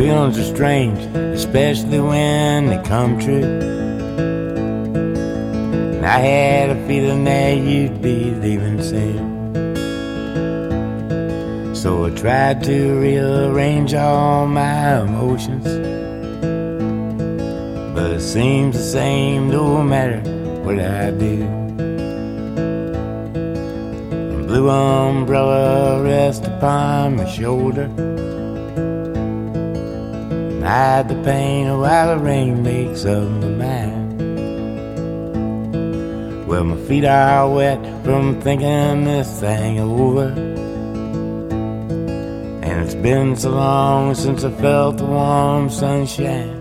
feelings are strange, especially when they come true. And I had a feeling that you'd be leaving soon. So I tried to rearrange all my emotions, but it seems the same no matter what I do. A blue umbrella rests upon my shoulder, and I hide the pain while the rain makes up my mind. Well, my feet are wet from thinking this thing over, and it's been so long since I felt the warm sunshine.